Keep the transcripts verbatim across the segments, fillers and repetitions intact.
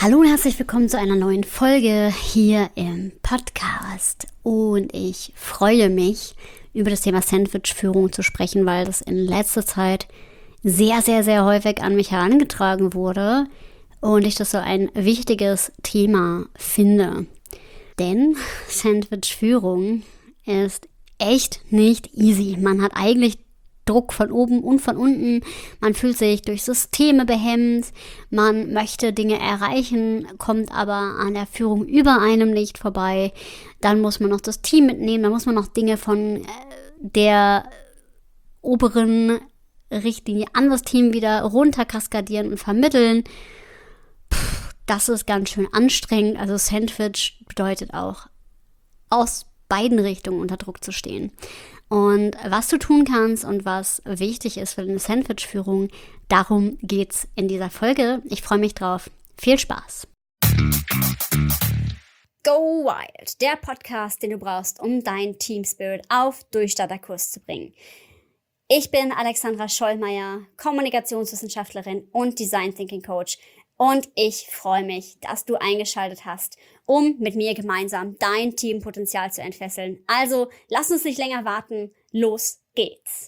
Hallo und herzlich willkommen zu einer neuen Folge hier im Podcast. Und ich freue mich, über das Thema Sandwich-Führung zu sprechen, weil das in letzter Zeit sehr, sehr, sehr häufig an mich herangetragen wurde und ich das so ein wichtiges Thema finde. Denn Sandwich-Führung ist echt nicht easy. Man hat eigentlich Druck von oben und von unten, man fühlt sich durch Systeme behemmt, man möchte Dinge erreichen, kommt aber an der Führung über einem nicht vorbei. Dann muss man noch das Team mitnehmen, dann muss man noch Dinge von der oberen Richtlinie an das Team wieder runterkaskadieren und vermitteln. Puh, das ist ganz schön anstrengend. Also Sandwich bedeutet auch, aus beiden Richtungen unter Druck zu stehen. Und was du tun kannst und was wichtig ist für deine Sandwich-Führung, darum geht's in dieser Folge. Ich freue mich drauf. Viel Spaß! Go Wild, der Podcast, den du brauchst, um deinen Team Spirit auf Durchstarterkurs zu bringen. Ich bin Alexandra Schollmeier, Kommunikationswissenschaftlerin und Design Thinking Coach. Und ich freue mich, dass du eingeschaltet hast, um mit mir gemeinsam dein Teampotenzial zu entfesseln. Also, lass uns nicht länger warten. Los geht's!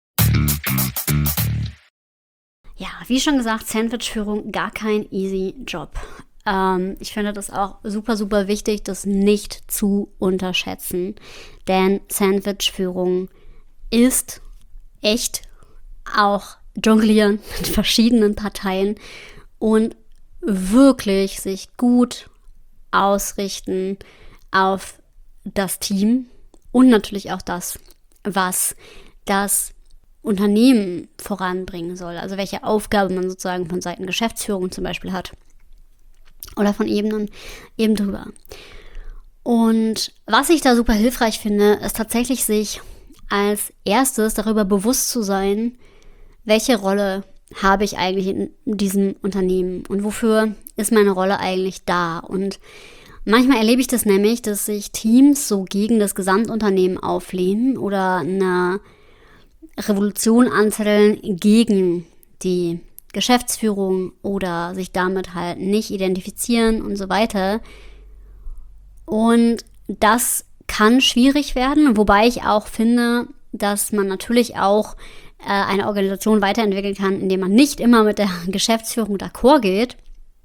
Ja, wie schon gesagt, Sandwich-Führung, gar kein easy Job. Ähm, ich finde das auch super, super wichtig, das nicht zu unterschätzen. Denn Sandwich-Führung ist echt auch Jonglieren mit verschiedenen Parteien und wirklich sich gut ausrichten auf das Team und natürlich auch das, was das Unternehmen voranbringen soll. Also welche Aufgabe man sozusagen von Seiten Geschäftsführung zum Beispiel hat oder von Ebenen eben drüber. Und was ich da super hilfreich finde, ist tatsächlich sich als erstes darüber bewusst zu sein, welche Rolle habe ich eigentlich in diesem Unternehmen und wofür ist meine Rolle eigentlich da? Und manchmal erlebe ich das nämlich, dass sich Teams so gegen das Gesamtunternehmen auflehnen oder eine Revolution anzetteln gegen die Geschäftsführung oder sich damit halt nicht identifizieren und so weiter. Und das kann schwierig werden, wobei ich auch finde, dass man natürlich auch eine Organisation weiterentwickeln kann, indem man nicht immer mit der Geschäftsführung d'accord geht.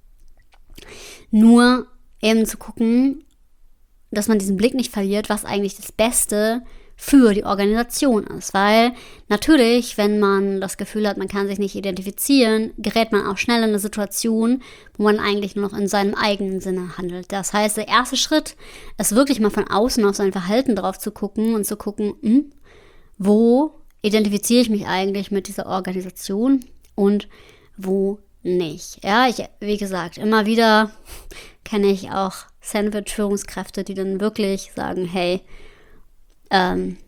Nur eben zu gucken, dass man diesen Blick nicht verliert, was eigentlich das Beste für die Organisation ist. Weil natürlich, wenn man das Gefühl hat, man kann sich nicht identifizieren, gerät man auch schnell in eine Situation, wo man eigentlich nur noch in seinem eigenen Sinne handelt. Das heißt, der erste Schritt ist wirklich mal von außen auf sein Verhalten drauf zu gucken und zu gucken, hm, wo identifiziere ich mich eigentlich mit dieser Organisation und wo nicht. Ja, ich, wie gesagt, immer wieder kenne ich auch Sandwich-Führungskräfte, die dann wirklich sagen, hey, ähm,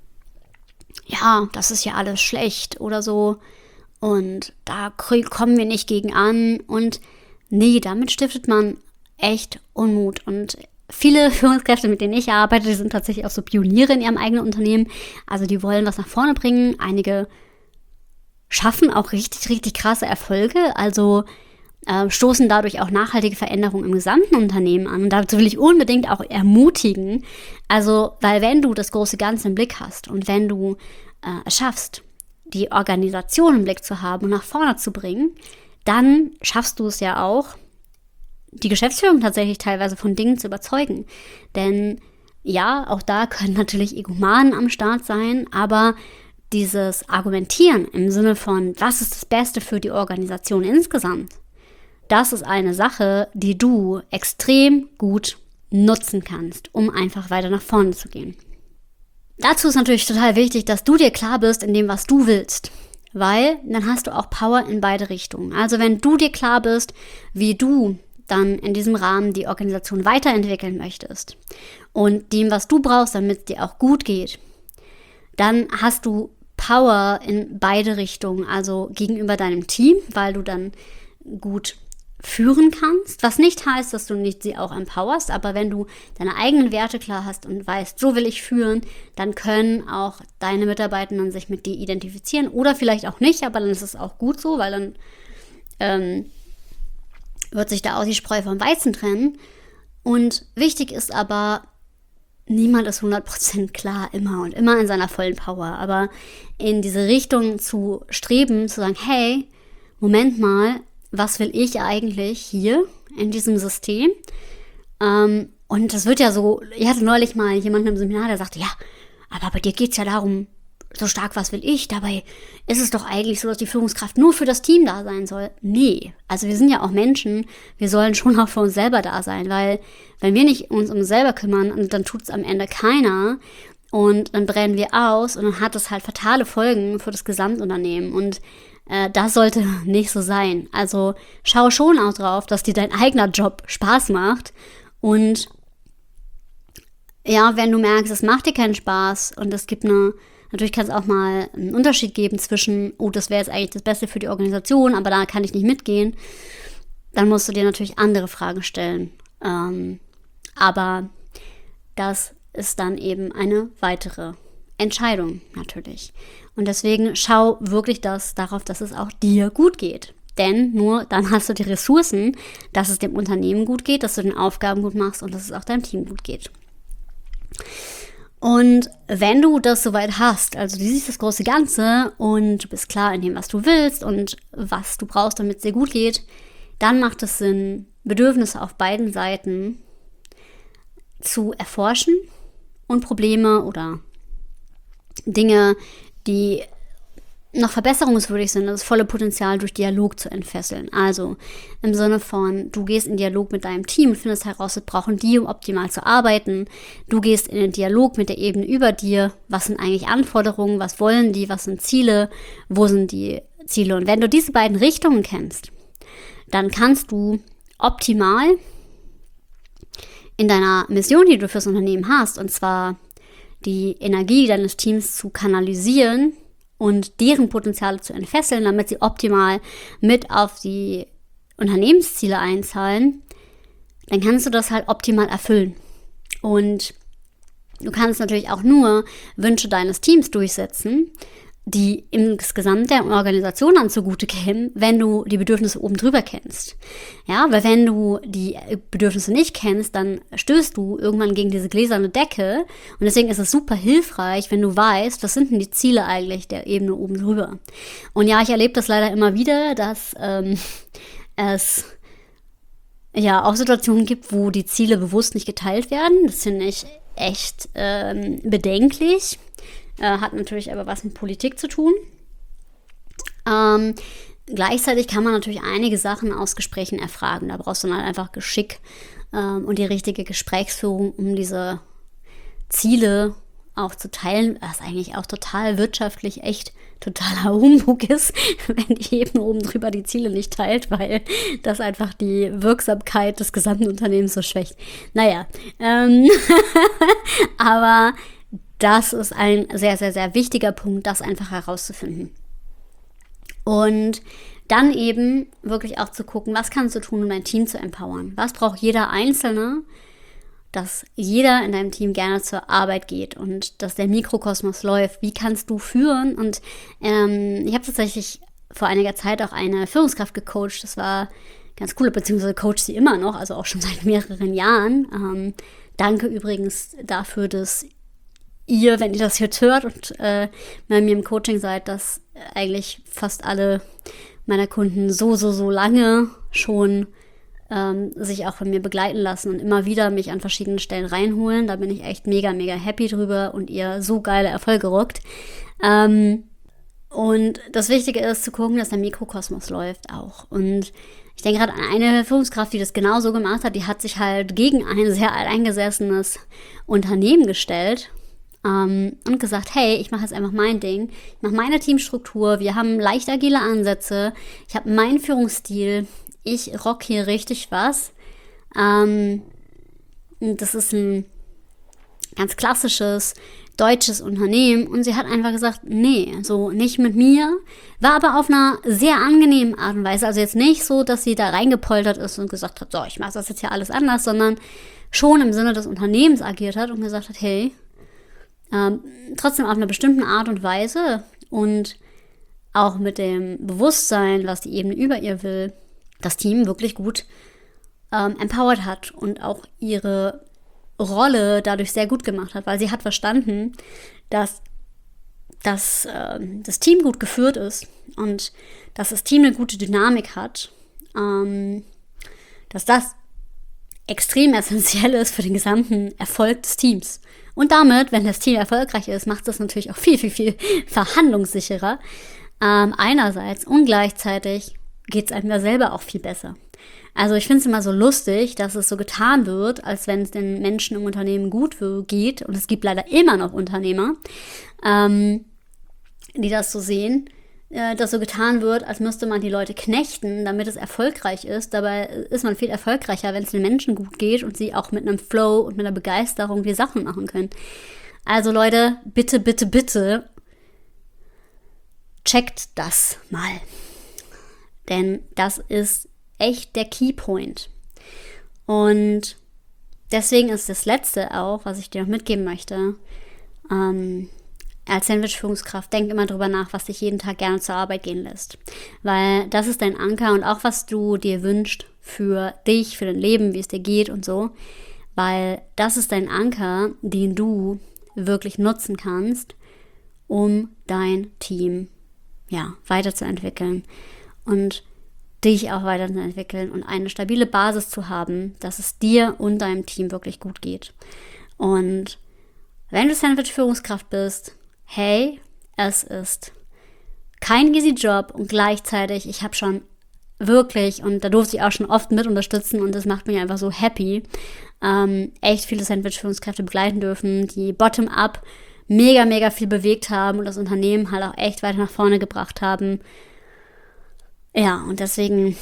ja, das ist ja alles schlecht oder so und da kommen wir nicht gegen an und nee, damit stiftet man echt Unmut. Und viele Führungskräfte, mit denen ich arbeite, die sind tatsächlich auch so Pioniere in ihrem eigenen Unternehmen. Also die wollen was nach vorne bringen. Einige schaffen auch richtig, richtig krasse Erfolge. Also äh, stoßen dadurch auch nachhaltige Veränderungen im gesamten Unternehmen an. Und dazu will ich unbedingt auch ermutigen. Also, weil wenn du das große Ganze im Blick hast und wenn du äh, es schaffst, die Organisation im Blick zu haben und nach vorne zu bringen, dann schaffst du es ja auch, die Geschäftsführung tatsächlich teilweise von Dingen zu überzeugen. Denn ja, auch da können natürlich Egomanen am Start sein, aber dieses Argumentieren im Sinne von, was ist das Beste für die Organisation insgesamt, das ist eine Sache, die du extrem gut nutzen kannst, um einfach weiter nach vorne zu gehen. Dazu ist natürlich total wichtig, dass du dir klar bist in dem, was du willst. Weil dann hast du auch Power in beide Richtungen. Also wenn du dir klar bist, wie du dann in diesem Rahmen die Organisation weiterentwickeln möchtest und dem, was du brauchst, damit es dir auch gut geht, dann hast du Power in beide Richtungen, also gegenüber deinem Team, weil du dann gut führen kannst, was nicht heißt, dass du nicht sie auch empowerst, aber wenn du deine eigenen Werte klar hast und weißt, so will ich führen, dann können auch deine Mitarbeitenden sich mit dir identifizieren oder vielleicht auch nicht, aber dann ist es auch gut so, weil dann ähm, wird sich da auch die Spreu vom Weizen trennen. Und wichtig ist aber, niemand ist hundert Prozent klar immer und immer in seiner vollen Power. Aber in diese Richtung zu streben, zu sagen, hey, Moment mal, was will ich eigentlich hier in diesem System? Ähm, und das wird ja so, ich hatte neulich mal jemanden im Seminar, der sagte, ja, aber bei dir geht es ja darum, so stark, was will ich? Dabei ist es doch eigentlich so, dass die Führungskraft nur für das Team da sein soll. Nee, also wir sind ja auch Menschen, wir sollen schon auch für uns selber da sein, weil wenn wir nicht uns um uns selber kümmern, dann tut es am Ende keiner und dann brennen wir aus und dann hat es halt fatale Folgen für das Gesamtunternehmen und äh, das sollte nicht so sein. Also schau schon auch drauf, dass dir dein eigener Job Spaß macht und ja, wenn du merkst, es macht dir keinen Spaß und es gibt eine Natürlich kann es auch mal einen Unterschied geben zwischen, oh, das wäre jetzt eigentlich das Beste für die Organisation, aber da kann ich nicht mitgehen. Dann musst du dir natürlich andere Fragen stellen. Ähm, aber das ist dann eben eine weitere Entscheidung natürlich. Und deswegen schau wirklich das, darauf, dass es auch dir gut geht. Denn nur dann hast du die Ressourcen, dass es dem Unternehmen gut geht, dass du den Aufgaben gut machst und dass es auch deinem Team gut geht. Und wenn du das soweit hast, also du siehst das große Ganze und du bist klar in dem, was du willst und was du brauchst, damit es dir gut geht, dann macht es Sinn, Bedürfnisse auf beiden Seiten zu erforschen und Probleme oder Dinge, die noch verbesserungswürdig sind, das volle Potenzial durch Dialog zu entfesseln. Also im Sinne von, du gehst in Dialog mit deinem Team und findest heraus, was brauchen die, um optimal zu arbeiten. Du gehst in den Dialog mit der Ebene über dir. Was sind eigentlich Anforderungen? Was wollen die? Was sind Ziele? Wo sind die Ziele? Und wenn du diese beiden Richtungen kennst, dann kannst du optimal in deiner Mission, die du fürs Unternehmen hast, und zwar die Energie deines Teams zu kanalisieren und deren Potenziale zu entfesseln, damit sie optimal mit auf die Unternehmensziele einzahlen, dann kannst du das halt optimal erfüllen. Und du kannst natürlich auch nur Wünsche deines Teams durchsetzen, die insgesamt der Organisation dann zugute kämen, wenn du die Bedürfnisse oben drüber kennst. Ja, weil wenn du die Bedürfnisse nicht kennst, dann stößt du irgendwann gegen diese gläserne Decke und deswegen ist es super hilfreich, wenn du weißt, was sind denn die Ziele eigentlich der Ebene oben drüber. Und ja, ich erlebe das leider immer wieder, dass ähm, es ja auch Situationen gibt, wo die Ziele bewusst nicht geteilt werden. Das finde ich echt ähm, bedenklich. Hat natürlich aber was mit Politik zu tun. Ähm, gleichzeitig kann man natürlich einige Sachen aus Gesprächen erfragen. Da brauchst du dann halt einfach Geschick ähm, und die richtige Gesprächsführung, um diese Ziele auch zu teilen, was eigentlich auch total wirtschaftlich echt totaler Humbug ist, wenn die Ebene oben drüber die Ziele nicht teilt, weil das einfach die Wirksamkeit des gesamten Unternehmens so schwächt. Naja, ähm aber das ist ein sehr, sehr, sehr wichtiger Punkt, das einfach herauszufinden. Und dann eben wirklich auch zu gucken, was kannst du tun, um dein Team zu empowern? Was braucht jeder Einzelne, dass jeder in deinem Team gerne zur Arbeit geht und dass der Mikrokosmos läuft? Wie kannst du führen? Und ähm, ich habe tatsächlich vor einiger Zeit auch eine Führungskraft gecoacht. Das war ganz cool, beziehungsweise coacht sie immer noch, also auch schon seit mehreren Jahren. Ähm, danke übrigens dafür, dass ihr, wenn ihr das jetzt hört und äh, bei mir im Coaching seid, dass eigentlich fast alle meiner Kunden so, so, so lange schon ähm, sich auch von mir begleiten lassen und immer wieder mich an verschiedenen Stellen reinholen. Da bin ich echt mega, mega happy drüber und ihr so geile Erfolge rockt. Ähm, und das Wichtige ist zu gucken, dass der Mikrokosmos läuft auch. Und ich denke gerade an eine Führungskraft, die das genauso gemacht hat. Die hat sich halt gegen ein sehr alteingesessenes Unternehmen gestellt Um, und gesagt, hey, ich mache jetzt einfach mein Ding, ich mache meine Teamstruktur, wir haben leicht agile Ansätze, ich habe meinen Führungsstil, ich rock hier richtig was. Um, das ist ein ganz klassisches deutsches Unternehmen und sie hat einfach gesagt, nee, so nicht mit mir, war aber auf einer sehr angenehmen Art und Weise, also jetzt nicht so, dass sie da reingepoltert ist und gesagt hat, so, ich mache das jetzt hier alles anders, sondern schon im Sinne des Unternehmens agiert hat und gesagt hat, hey, Ähm, trotzdem auf einer bestimmten Art und Weise und auch mit dem Bewusstsein, was die Ebene über ihr will, das Team wirklich gut ähm, empowered hat und auch ihre Rolle dadurch sehr gut gemacht hat, weil sie hat verstanden, dass, dass äh, das Team gut geführt ist und dass das Team eine gute Dynamik hat, ähm, dass das extrem essentiell ist für den gesamten Erfolg des Teams. Und damit, wenn das Team erfolgreich ist, macht es das natürlich auch viel, viel, viel verhandlungssicherer. Ähm, einerseits und gleichzeitig geht es einem ja selber auch viel besser. Also ich finde es immer so lustig, dass es so getan wird, als wenn es den Menschen im Unternehmen gut geht. Und es gibt leider immer noch Unternehmer, ähm, die das so sehen, äh, dass so getan wird, als müsste man die Leute knechten, damit es erfolgreich ist. Dabei ist man viel erfolgreicher, wenn es den Menschen gut geht und sie auch mit einem Flow und mit einer Begeisterung die Sachen machen können. Also Leute, bitte, bitte, bitte, checkt das mal. Denn das ist echt der Keypoint. Und deswegen ist das Letzte auch, was ich dir noch mitgeben möchte, ähm, als Sandwich-Führungskraft, denk immer drüber nach, was dich jeden Tag gerne zur Arbeit gehen lässt. Weil das ist dein Anker und auch, was du dir wünschst für dich, für dein Leben, wie es dir geht und so. Weil das ist dein Anker, den du wirklich nutzen kannst, um dein Team ja, weiterzuentwickeln und dich auch weiterzuentwickeln und eine stabile Basis zu haben, dass es dir und deinem Team wirklich gut geht. Und wenn du Sandwich-Führungskraft bist, hey, es ist kein easy Job und gleichzeitig, ich habe schon wirklich, und da durfte ich auch schon oft mit unterstützen und das macht mich einfach so happy, ähm, echt viele Sandwich-Führungskräfte begleiten dürfen, die bottom-up mega, mega viel bewegt haben und das Unternehmen halt auch echt weiter nach vorne gebracht haben. Ja, und deswegen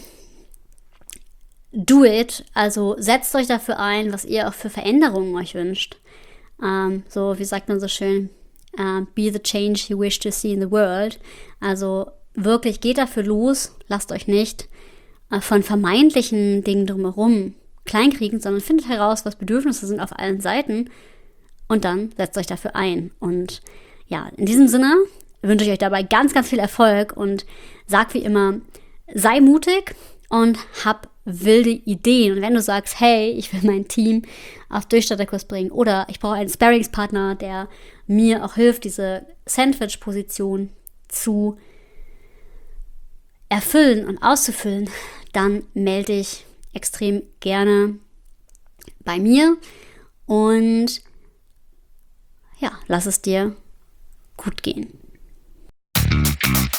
do it, also setzt euch dafür ein, was ihr auch für Veränderungen euch wünscht. Ähm, so, wie sagt man so schön, uh, be the change you wish to see in the world. Also wirklich geht dafür los, lasst euch nicht äh, von vermeintlichen Dingen drumherum kleinkriegen, sondern findet heraus, was Bedürfnisse sind auf allen Seiten und dann setzt euch dafür ein. Und ja, in diesem Sinne wünsche ich euch dabei ganz, ganz viel Erfolg und sag wie immer, sei mutig und hab wilde Ideen. Und wenn du sagst, hey, ich will mein Team auf Durchstarterkurs bringen oder ich brauche einen Sparringspartner, der mir auch hilft, diese Sandwich-Position zu erfüllen und auszufüllen, dann melde dich extrem gerne bei mir und ja, lass es dir gut gehen.